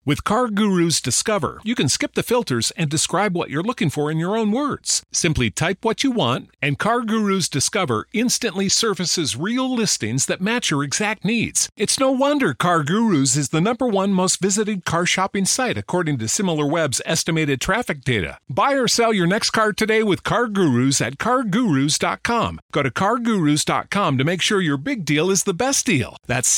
With CarGurus Discover, you can skip the filters and describe what you're looking for in your own words. Simply type what you want, and CarGurus Discover instantly surfaces real listings that match your exact needs. It's no wonder CarGurus is the #1 most visited car shopping site according to SimilarWeb's estimated traffic data. Buy or sell your next car today with CarGurus at CarGurus.com. Go to CarGurus.com to make sure your big deal is the best deal. That's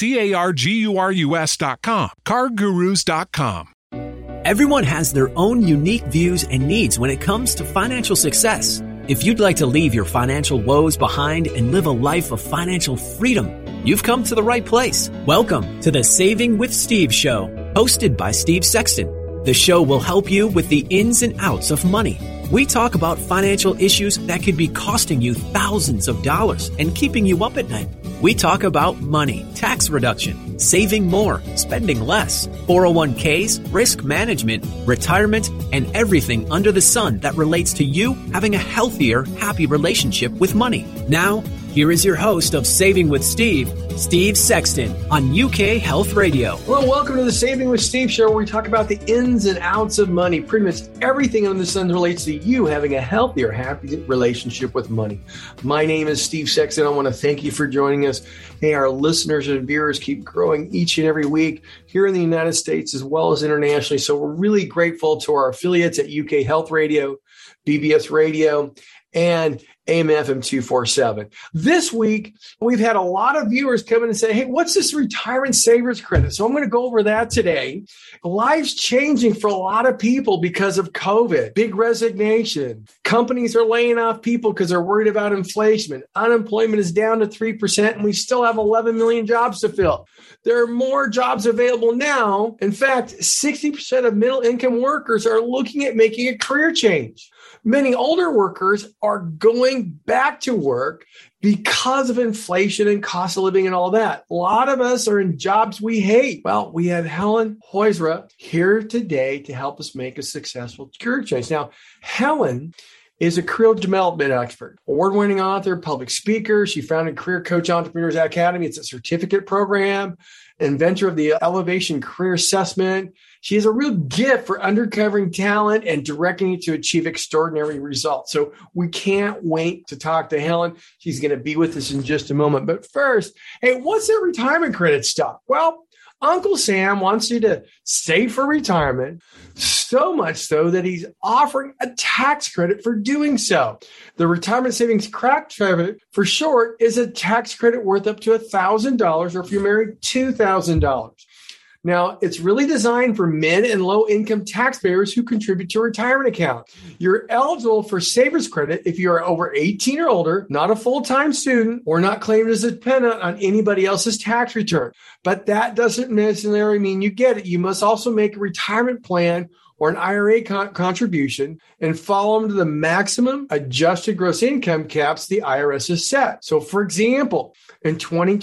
CarGurus.com. CarGurus.com. Everyone has their own unique views and needs when it comes to financial success. If you'd like to leave your financial woes behind and live a life of financial freedom, you've come to the right place. Welcome to the Saving with Steve show, hosted by Steve Sexton. The show will help you with the ins and outs of money. We talk about financial issues that could be costing you thousands of dollars and keeping you up at night. We talk about money, tax reduction, saving more, spending less, 401ks, risk management, retirement, and everything under the sun that relates to you having a healthier, happy relationship with money. Now, here is your host of Saving with Steve, Steve Sexton, on UK Health Radio. Well, welcome to the Saving with Steve show, where we talk about the ins and outs of money. Pretty much everything under the sun relates to you having a healthier, happy relationship with money. My name is Steve Sexton. I want to thank you for joining us. Hey, our listeners and viewers keep growing each and every week here in the United States as well as internationally. So we're really grateful to our affiliates at UK Health Radio, BBS Radio, and AM/FM 247. This week, we've had a lot of viewers come in and say, hey, what's this retirement savers credit? So I'm going to go over that today. Life's changing for a lot of people because of COVID, big resignation. Companies are laying off people because they're worried about inflation. Unemployment is down to 3%, and we still have 11 million jobs to fill. There are more jobs available now. In fact, 60% of middle income workers are looking at making a career change. Many older workers are going back to work because of inflation and cost of living and all that. A lot of us are in jobs we hate. Well, we have Helen Hoisra here today to help us make a successful career change. Now, Helen is a career development expert, award-winning author, public speaker. She founded Career Coach Entrepreneurs Academy. It's a certificate program, inventor of the Elevation Career Assessment. She has a real gift for uncovering talent and directing it to achieve extraordinary results. So we can't wait to talk to Helen. She's going to be with us in just a moment. But first, hey, what's that retirement credit stuff? Well, Uncle Sam wants you to save for retirement, so much so that he's offering a tax credit for doing so. The Retirement Savings Credit, for short, is a tax credit worth up to $1,000, or if you're married, $2,000. Now, it's really designed for mid and low-income taxpayers who contribute to a retirement account. You're eligible for Savers Credit if you are over 18 or older, not a full-time student, or not claimed as a dependent on anybody else's tax return. But that doesn't necessarily mean you get it. You must also make a retirement plan or an IRA contribution and fall under the maximum adjusted gross income caps the IRS has set. So, for example, in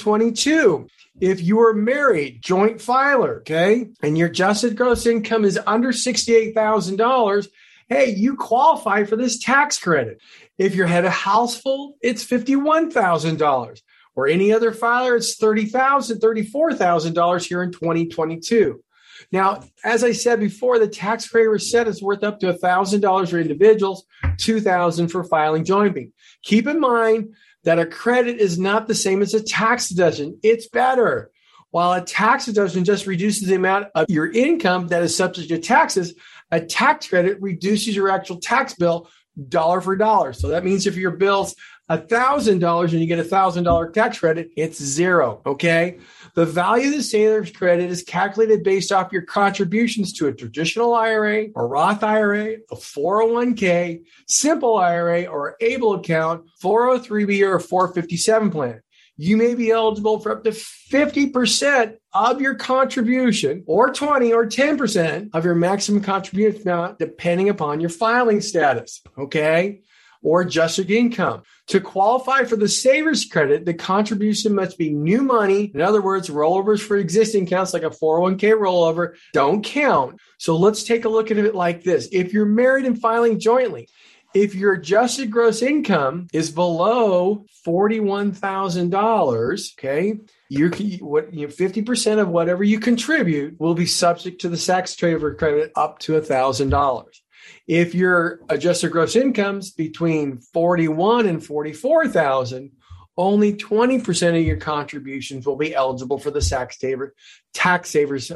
2022, if you are married, joint filer, okay, and your adjusted gross income is under $68,000, hey, you qualify for this tax credit. If you had a house full, it's $51,000. Or any other filer, it's $34,000 here in 2022. Now, as I said before, the tax credit was set is worth up to $1,000 for individuals, $2,000 for filing jointly. Keep in mind that a credit is not the same as a tax deduction. It's better. While a tax deduction just reduces the amount of your income that is subject to taxes, a tax credit reduces your actual tax bill dollar for dollar. So that means if your bill's $1,000 and you get a $1,000 tax credit, it's zero, okay? The value of the Savers credit is calculated based off your contributions to a traditional IRA, a Roth IRA, a 401k, simple IRA, or ABLE account, 403b, or a 457 plan. You may be eligible for up to 50% of your contribution, or 20 or 10% of your maximum contribution amount, depending upon your filing status, okay? Or adjusted income. To qualify for the Savers credit, the contribution must be new money. In other words, rollovers for existing accounts like a 401k rollover don't count. So let's take a look at it like this. If you're married and filing jointly, If your adjusted gross income is below $41,000, okay, 50% of whatever you contribute will be subject to the tax saver credit up to $1,000. If your adjusted gross income's between 41 and 44,000, only 20% of your contributions will be eligible for the tax savers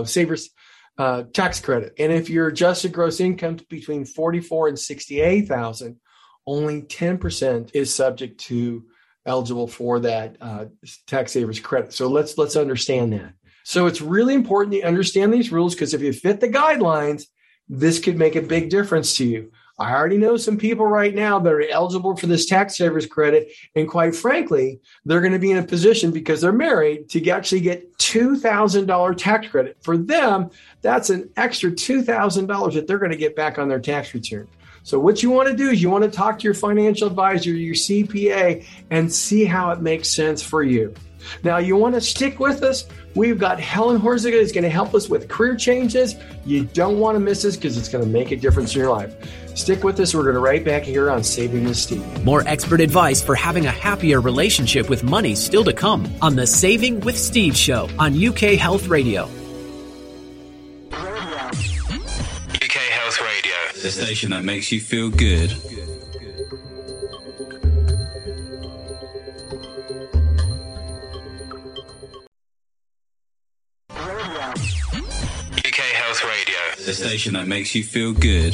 tax credit. And if your adjusted gross income is between 44 and 68,000, only 10% is subject to eligible for that tax savers credit. So let's understand that. So it's really important to understand these rules, because if you fit the guidelines, this could make a big difference to you. I already know some people right now that are eligible for this tax savers credit. And quite frankly, they're going to be in a position, because they're married, to actually get $2,000 tax credit. For them, that's an extra $2,000 that they're going to get back on their tax return. So what you want to do is you want to talk to your financial advisor, your CPA, and see how it makes sense for you. Now, you want to stick with us. We've got Helen Horziga who's going to help us with career changes. You don't want to miss this, because it's going to make a difference in your life. Stick with us. We're going to right back here on Saving with Steve. More expert advice for having a happier relationship with money still to come on the Saving with Steve show on UK Health Radio. UK Health Radio, the station that makes you feel good. UK Health Radio, the station that makes you feel good.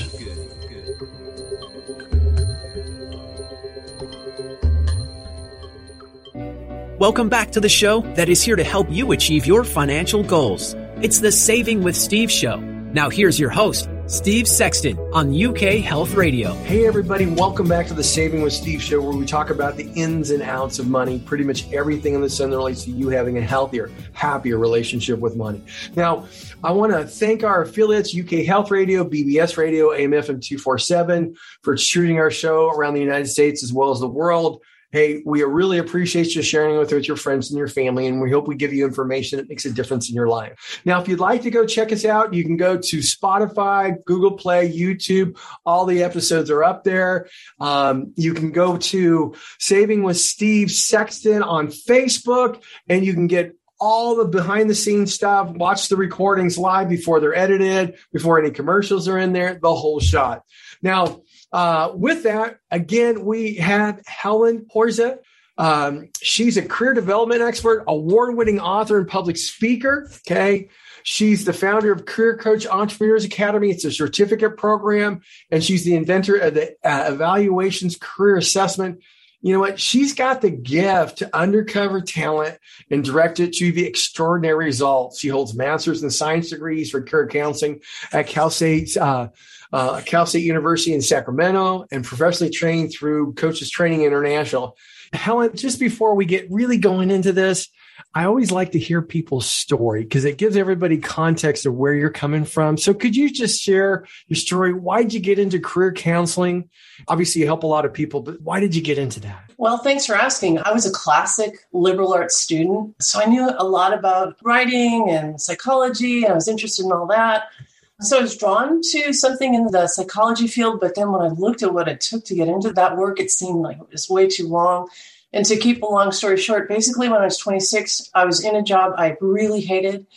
Welcome back to the show that is here to help you achieve your financial goals. It's the Saving with Steve show. Now here's your host, Steve Sexton on UK Health Radio. Hey everybody, welcome back to the Saving with Steve show, where we talk about the ins and outs of money, pretty much everything in the sun that relates to you having a healthier, happier relationship with money. Now, I want to thank our affiliates, UK Health Radio, BBS Radio, AM/FM 247, for shooting our show around the United States as well as the world. Hey, we really appreciate you sharing it with your friends and your family, and we hope we give you information that makes a difference in your life. Now, if you'd like to go check us out, you can go to Spotify, Google Play, YouTube. All the episodes are up there. You can go to Saving with Steve Sexton on Facebook, and you can get all the behind-the-scenes stuff, watch the recordings live before they're edited, before any commercials are in there, the whole shot. Now, with that, again, we have Helen Horziga. She's a career development expert, award-winning author, and public speaker. Okay. She's the founder of Career Coach Entrepreneurs Academy. It's a certificate program, and she's the inventor of the Evaluations Career Assessment. You know what? She's got the gift to uncover talent and direct it to the extraordinary results. She holds master's and science degrees for career counseling at Cal State University in Sacramento, and professionally trained through Coaches Training International. Helen, just before we get really going into this, I always like to hear people's story, because it gives everybody context of where you're coming from. So could you just share your story? Why did you get into career counseling? Obviously, you help a lot of people, but why did you get into that? Well, thanks for asking. I was a classic liberal arts student, so I knew a lot about writing and psychology, and I was interested in all that. So I was drawn to something in the psychology field, but then when I looked at what it took to get into that work, it seemed like it was way too long. And to keep a long story short, basically when I was 26, I was in a job I really hated.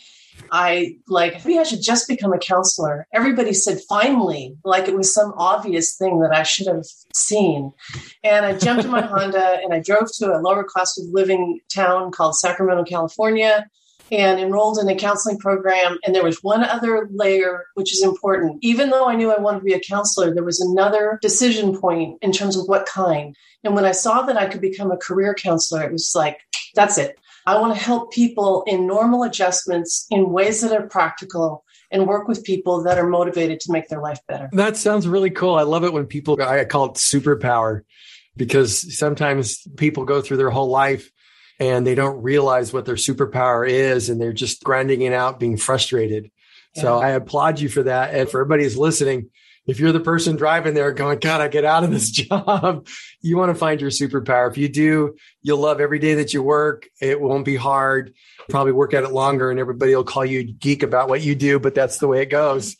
Maybe I should just become a counselor. Everybody said, finally, like it was some obvious thing that I should have seen. And I jumped in my Honda and I drove to a lower cost of living town called Sacramento, California, and enrolled in a counseling program. And there was one other layer, which is important. Even though I knew I wanted to be a counselor, there was another decision point in terms of what kind. And when I saw that I could become a career counselor, it was like, that's it. I want to help people in normal adjustments in ways that are practical and work with people that are motivated to make their life better. That sounds really cool. I love it when people, I call it superpower, because sometimes people go through their whole life and they don't realize what their superpower is, and they're just grinding it out, being frustrated. So I applaud you for that. And for everybody who's listening, if you're the person driving there going, God, I get out of this job, you want to find your superpower. If you do, you'll love every day that you work. It won't be hard. Probably work at it longer and everybody will call you geek about what you do, but that's the way it goes.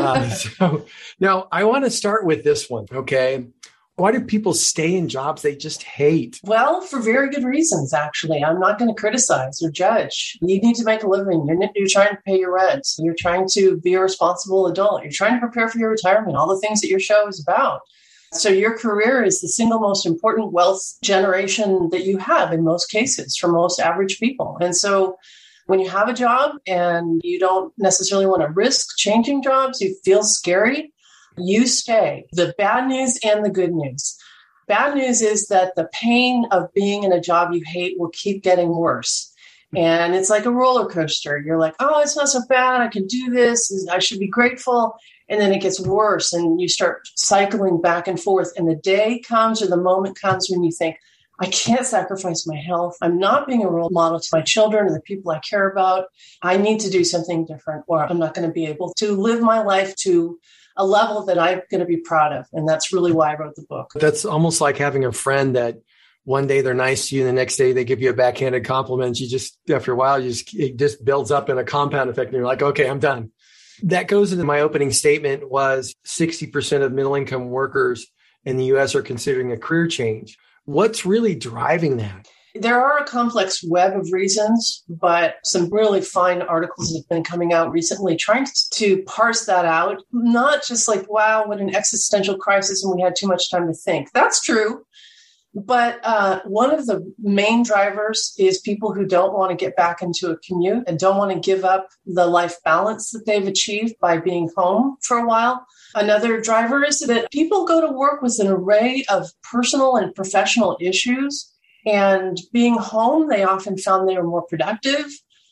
So now I want to start with this one. Okay. Why do people stay in jobs they just hate? Well, for very good reasons, actually. I'm not going to criticize or judge. You need to make a living. You're trying to pay your rent. You're trying to be a responsible adult. You're trying to prepare for your retirement, all the things that your show is about. So your career is the single most important wealth generation that you have in most cases for most average people. And so when you have a job and you don't necessarily want to risk changing jobs, you feel scary, you stay. The bad news and the good news. Bad news is that the pain of being in a job you hate will keep getting worse. And it's like a roller coaster. You're like, oh, it's not so bad. I can do this. I should be grateful. And then it gets worse and you start cycling back and forth. And the day comes or the moment comes when you think, I can't sacrifice my health. I'm not being a role model to my children and the people I care about. I need to do something different or I'm not going to be able to live my life to a level that I'm going to be proud of. And that's really why I wrote the book. That's almost like having a friend that one day they're nice to you and the next day they give you a backhanded compliment. You just, after a while, it just builds up in a compound effect and you're like, okay, I'm done. That goes into my opening statement was 60% of middle income workers in the U.S. are considering a career change. What's really driving that? There are a complex web of reasons, but some really fine articles have been coming out recently trying to parse that out. Not just like, wow, what an existential crisis and we had too much time to think. That's true. But one of the main drivers is people who don't want to get back into a commute and don't want to give up the life balance that they've achieved by being home for a while. Another driver is that people go to work with an array of personal and professional issues. And being home, they often found they were more productive,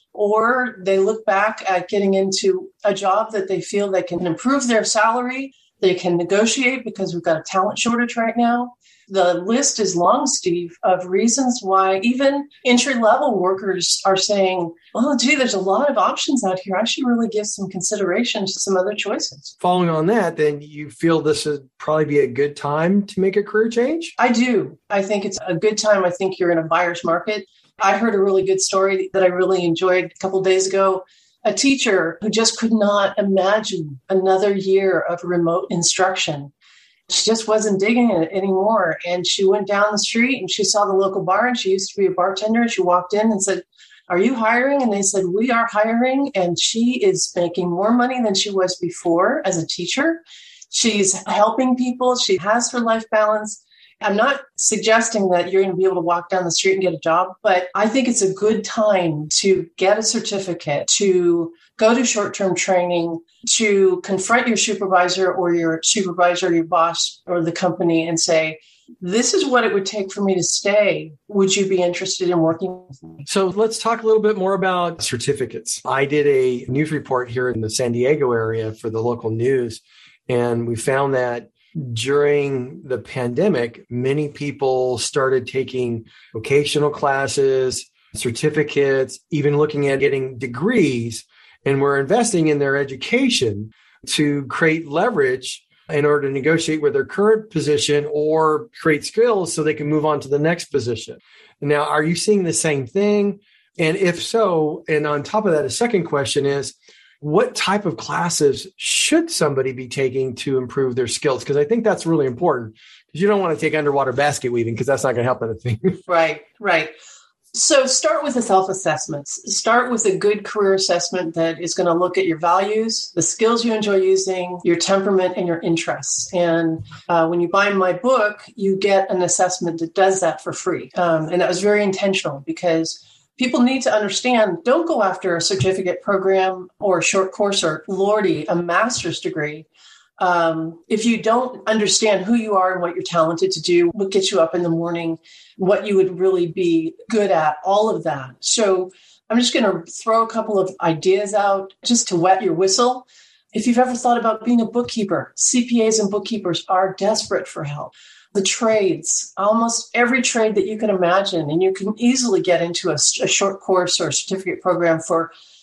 or they look back at getting into a job that they feel they can improve their salary. They can negotiate because we've got a talent shortage right now. The list is long, Steve, of reasons why even entry-level workers are saying, oh, gee, there's a lot of options out here. I should really give some consideration to some other choices. Following on that, then you feel this would probably be a good time to make a career change? I do. I think it's a good time. I think you're in a buyer's market. I heard a really good story that I really enjoyed a couple of days ago. A teacher who just could not imagine another year of remote instruction. She just wasn't digging it anymore. And she went down the street and she saw the local bar and she used to be a bartender. She walked in and said, are you hiring? And they said, we are hiring. And she is making more money than she was before as a teacher. She's helping people. She has her life balance. I'm not suggesting that you're going to be able to walk down the street and get a job, but I think it's a good time to get a certificate, to go to short-term training, to confront your supervisor or your boss or the company and say, this is what it would take for me to stay. Would you be interested in working with me? So let's talk a little bit more about certificates. I did a news report here in the San Diego area for the local news, and we found that during the pandemic, many people started taking vocational classes, certificates, even looking at getting degrees, and were investing in their education to create leverage in order to negotiate with their current position or create skills so they can move on to the next position. Now, are you seeing the same thing? And if so, and on top of that, a second question is, what type of classes should somebody be taking to improve their skills? Because I think that's really important, because you don't want to take underwater basket weaving because that's not going to help anything. Right. So start with the self-assessments. Start with a good career assessment that is going to look at your values, the skills you enjoy using, your temperament, and your interests. And when you buy my book, you get an assessment that does that for free. And that was very intentional because people need to understand, don't go after a certificate program or a short course or, Lordy, a master's degree. If you don't understand who you are and what you're talented to do, what gets you up in the morning, what you would really be good at, all of that. So I'm just going to throw a couple of ideas out just to wet your whistle. If you've ever thought about being a bookkeeper, CPAs and bookkeepers are desperate for help. The trades, almost every trade that you can imagine, and you can easily get into a short course or a certificate program for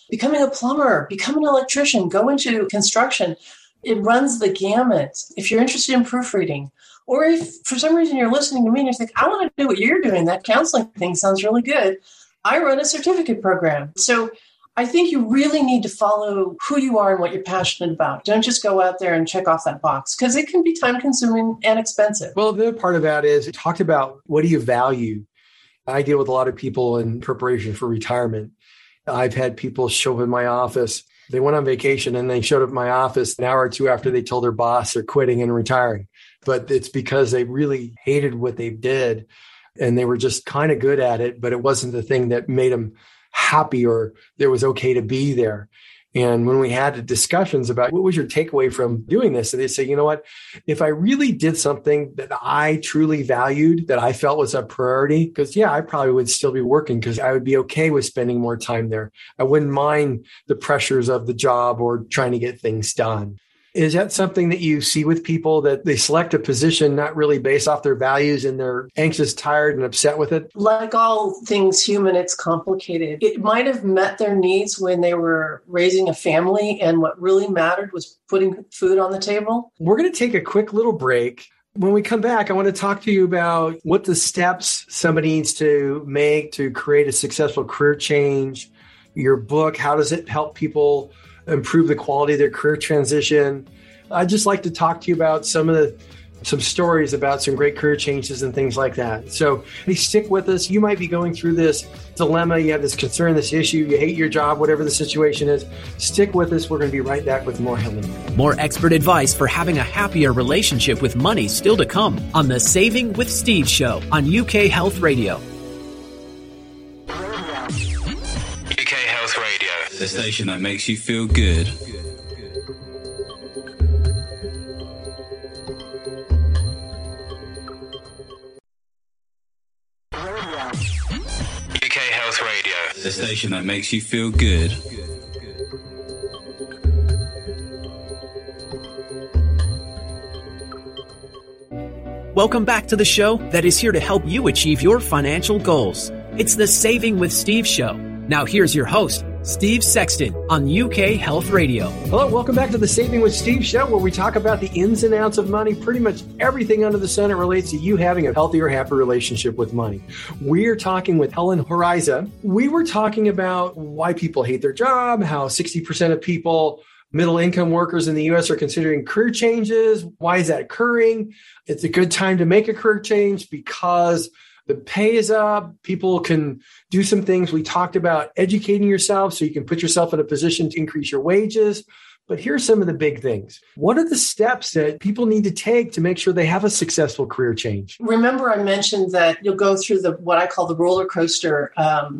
becoming a plumber, become an electrician, go into construction. It runs the gamut. If you're interested in proofreading, or if for some reason you're listening to me and you think, I want to do what you're doing, that counseling thing sounds really good, I run a certificate program. So I think you really need to follow who you are and what you're passionate about. Don't just go out there and check off that box, because it can be time-consuming and expensive. Well, the other part of that is it talked about, what do you value? I deal with a lot of people in preparation for retirement. I've had people show up in my office. They went on vacation and they showed up in my office an hour or two after they told their boss they're quitting and retiring. But it's because they really hated what they did and they were just kind of good at it, but it wasn't the thing that made them happy or it was okay to be there. And when we had discussions about what was your takeaway from doing this, and they say, you know what, if I really did something that I truly valued, that I felt was a priority, because I probably would still be working because I would be okay with spending more time there. I wouldn't mind the pressures of the job or trying to get things done. Is that something that you see with people, that they select a position not really based off their values and they're anxious, tired, and upset with it? Like all things human, it's complicated. It might have met their needs when they were raising a family, and what really mattered was putting food on the table. We're going to take a quick little break. When we come back, I want to talk to you about what the steps somebody needs to make to create a successful career change. Your book, how does it help people improve the quality of their career transition? I'd just like to talk to you about some stories about some great career changes and things like that. So please stick with us. You might be going through this dilemma. You have this concern, this issue. You hate your job, whatever the situation is. Stick with us. We're going to be right back with more Helen. More expert advice for having a happier relationship with money still to come on the Saving with Steve show on UK Health Radio. UK Health Radio, the station that makes you feel good. UK Health Radio, the station that makes you feel good. Welcome back to the show that is here to help you achieve your financial goals. It's the Saving with Steve show. Now here's your host, Steve Sexton on UK Health Radio. Hello, welcome back to the Saving with Steve show, where we talk about the ins and outs of money. Pretty much everything under the sun relates to you having a healthier, happier relationship with money. We're talking with Helen Horizon. We were talking about why people hate their job, how 60% of people, middle income workers in the U.S. are considering career changes. Why is that occurring? It's a good time to make a career change because the pay is up. People can do some things. We talked about educating yourself so you can put yourself in a position to increase your wages. But here's some of the big things. What are the steps that people need to take to make sure they have a successful career change? Remember, I mentioned that you'll go through what I call the roller coaster.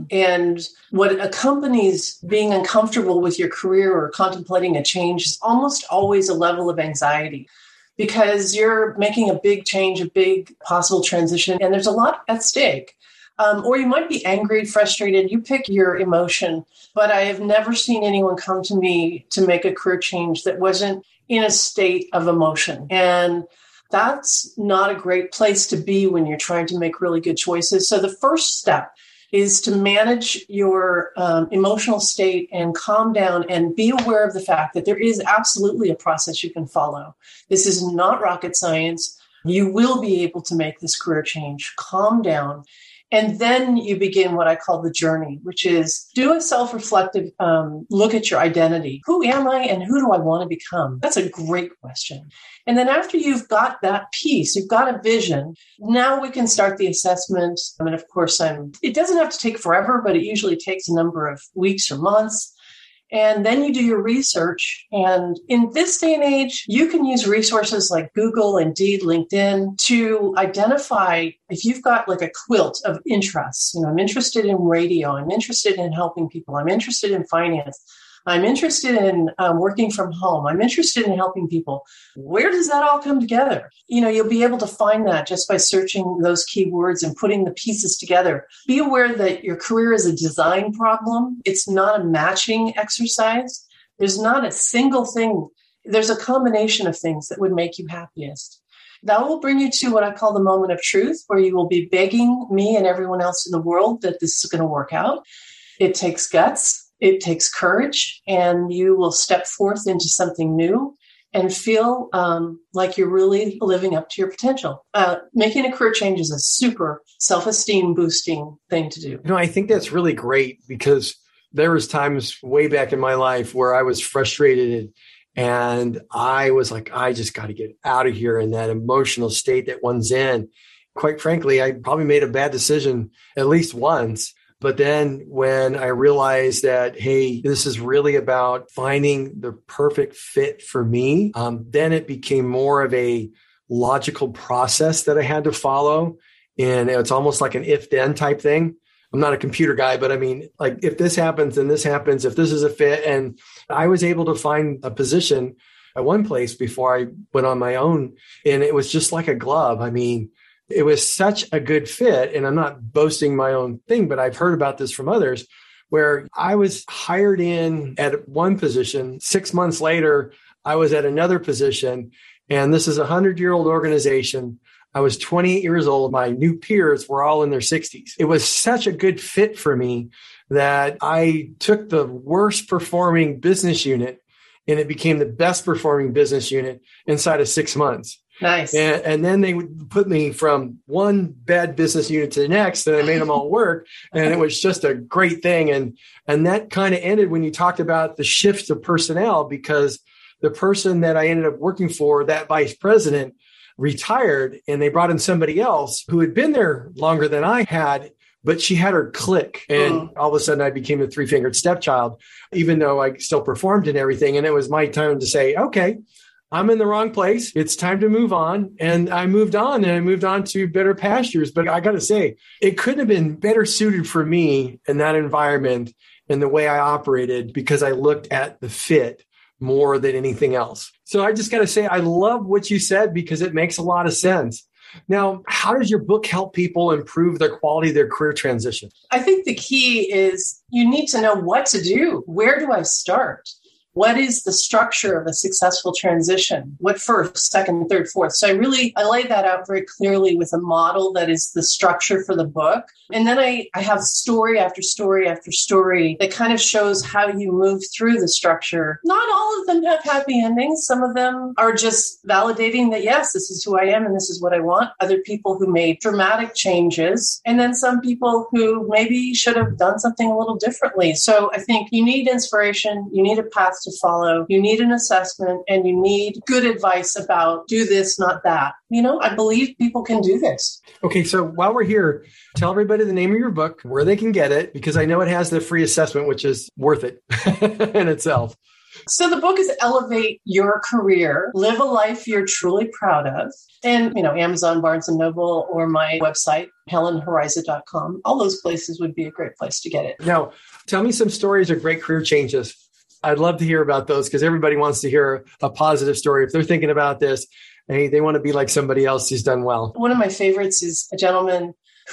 And what accompanies being uncomfortable with your career or contemplating a change is almost always a level of anxiety, because you're making a big change, a big possible transition, and there's a lot at stake. Or you might be angry, frustrated. You pick your emotion. But I have never seen anyone come to me to make a career change that wasn't in a state of emotion. And that's not a great place to be when you're trying to make really good choices. So the first step is to manage your emotional state and calm down and be aware of the fact that there is absolutely a process you can follow. This is not rocket science. You will be able to make this career change. Calm down. And then you begin what I call the journey, which is do a self-reflective look at your identity. Who am I and who do I want to become? That's a great question. And then after you've got that piece, you've got a vision, now we can start the assessment. I mean, of course, it doesn't have to take forever, but it usually takes a number of weeks or months. And then you do your research. And in this day and age, you can use resources like Google, Indeed, LinkedIn to identify if you've got like a quilt of interests. I'm interested in radio. I'm interested in helping people. I'm interested in finance. I'm interested in working from home. I'm interested in helping people. Where does that all come together? You'll be able to find that just by searching those keywords and putting the pieces together. Be aware that your career is a design problem. It's not a matching exercise. There's not a single thing. There's a combination of things that would make you happiest. That will bring you to what I call the moment of truth, where you will be begging me and everyone else in the world that this is going to work out. It takes guts. It takes courage, and you will step forth into something new and feel like you're really living up to your potential. Making a career change is a super self-esteem boosting thing to do. I think that's really great, because there was times way back in my life where I was frustrated and I was like, I just got to get out of here, in that emotional state that one's in. Quite frankly, I probably made a bad decision at least once. But then when I realized that, hey, this is really about finding the perfect fit for me, then it became more of a logical process that I had to follow. And it's almost like an if-then type thing. I'm not a computer guy, but I mean, like, if this happens, then this happens, if this is a fit. And I was able to find a position at one place before I went on my own. And it was just like a glove. I mean, it was such a good fit. And I'm not boasting my own thing, but I've heard about this from others, where I was hired in at one position. 6 months later, I was at another position. And this is a 100-year-old organization. I was 28 years old. My new peers were all in their 60s. It was such a good fit for me that I took the worst performing business unit and it became the best performing business unit inside of 6 months. Nice. And then they would put me from one bad business unit to the next, and I made them all work. And it was just a great thing. And that kind of ended when you talked about the shifts of personnel, because the person that I ended up working for, that vice president, retired, and they brought in somebody else who had been there longer than I had, but she had her click. And all of a sudden I became a three-fingered stepchild, even though I still performed and everything. And it was my time to say, okay, I'm in the wrong place. It's time to move on. And I moved on, and I moved on to better pastures. But I got to say, it couldn't have been better suited for me in that environment and the way I operated, because I looked at the fit more than anything else. So I just got to say, I love what you said, because it makes a lot of sense. Now, how does your book help people improve their quality of their career transition? I think the key is you need to know what to do. Where do I start? What is the structure of a successful transition? What first, second, third, fourth? So I lay that out very clearly with a model that is the structure for the book. And then I have story after story after story that kind of shows how you move through the structure. Not all of them have happy endings. Some of them are just validating that, yes, this is who I am and this is what I want. Other people who made dramatic changes. And then some people who maybe should have done something a little differently. So I think you need inspiration. You need a path to follow. You need an assessment, and you need good advice about do this, not that. I believe people can do this. Okay, so while we're here, tell everybody the name of your book, where they can get it, because I know it has the free assessment, which is worth it in itself. So the book is Elevate Your Career, Live a Life You're Truly Proud of. And, Amazon, Barnes & Noble, or my website, HelenHoriza.com. All those places would be a great place to get it. Now, tell me some stories of great career changes. I'd love to hear about those, because everybody wants to hear a positive story. If they're thinking about this, they want to be like somebody else who's done well. One of my favorites is a gentleman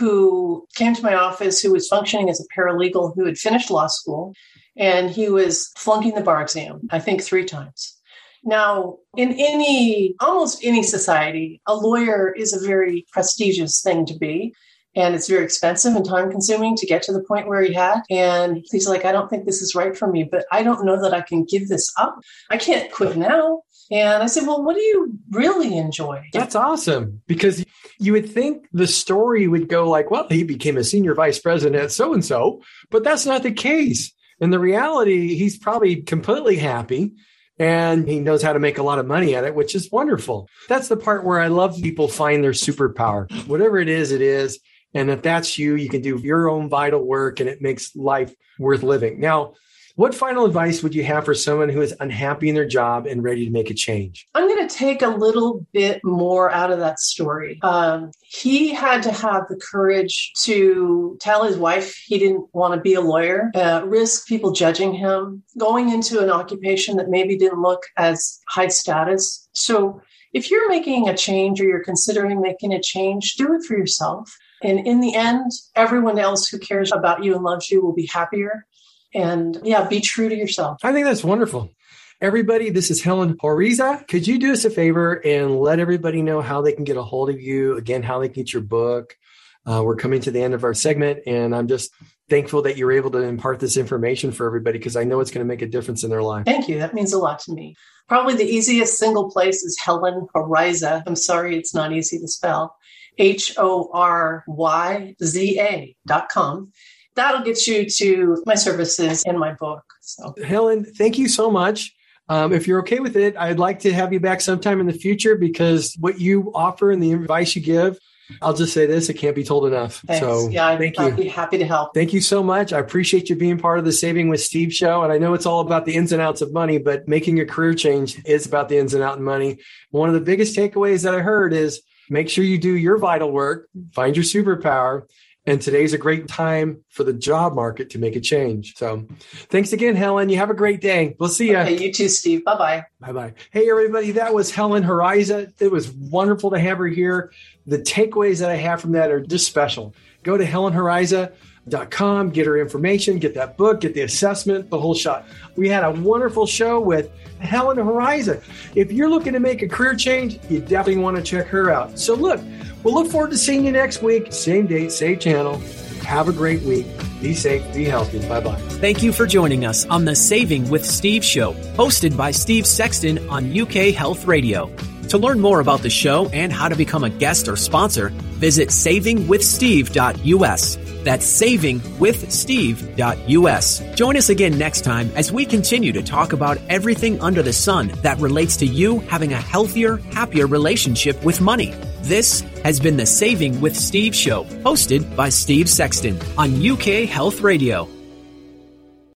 who came to my office who was functioning as a paralegal, who had finished law school, and he was flunking the bar exam, I think 3 times. Now, in almost any society, a lawyer is a very prestigious thing to be. And it's very expensive and time consuming to get to the point where he had. And he's like, I don't think this is right for me, but I don't know that I can give this up. I can't quit now. And I said, well, what do you really enjoy? That's awesome, because you would think the story would go like, well, he became a senior vice president at so-and-so, but that's not the case. In the reality, he's probably completely happy. And he knows how to make a lot of money at it, which is wonderful. That's the part where I love people find their superpower. Whatever it is. And if that's you, you can do your own vital work, and it makes life worth living. Now, what final advice would you have for someone who is unhappy in their job and ready to make a change? I'm going to take a little bit more out of that story. He had to have the courage to tell his wife he didn't want to be a lawyer, risk people judging him, going into an occupation that maybe didn't look as high status. So if you're making a change, or you're considering making a change, do it for yourself. And in the end, everyone else who cares about you and loves you will be happier. And be true to yourself. I think that's wonderful. Everybody, this is Helen Horiza. Could you do us a favor and let everybody know how they can get a hold of you? Again, how they can get your book, We're coming to the end of our segment, and I'm just thankful that you're able to impart this information for everybody because I know it's going to make a difference in their life. Thank you. That means a lot to me. Probably the easiest single place is Helen Horyza. I'm sorry, it's not easy to spell. HORYZA.com. That'll get you to my services and my book. So, Helen, thank you so much. If you're okay with it, I'd like to have you back sometime in the future because what you offer and the advice you give, I'll just say this, it can't be told enough. Thanks. So thank you. I'd be happy to help. Thank you so much. I appreciate you being part of the Saving with Steve show. And I know it's all about the ins and outs of money, but making a career change is about the ins and outs of money. One of the biggest takeaways that I heard is make sure you do your vital work, find your superpower. And today's a great time for the job market to make a change. So thanks again, Helen. You have a great day. We'll see you. Okay, you too, Steve. Bye-bye. Bye-bye. Hey, everybody. That was Helen Horyza. It was wonderful to have her here. The takeaways that I have from that are just special. Go to HelenHoryza.com, get her information, get that book, get the assessment, the whole shot. We had a wonderful show with Helen Horyza. If you're looking to make a career change, you definitely want to check her out. So look, we'll look forward to seeing you next week. Same date, same channel. Have a great week. Be safe, be healthy. Bye-bye. Thank you for joining us on the Saving with Steve show, hosted by Steve Sexton on UK Health Radio. To learn more about the show and how to become a guest or sponsor, visit savingwithsteve.us. That's savingwithsteve.us. Join us again next time as we continue to talk about everything under the sun that relates to you having a healthier, happier relationship with money. This has been the Saving with Steve show, hosted by Steve Sexton on UK Health Radio.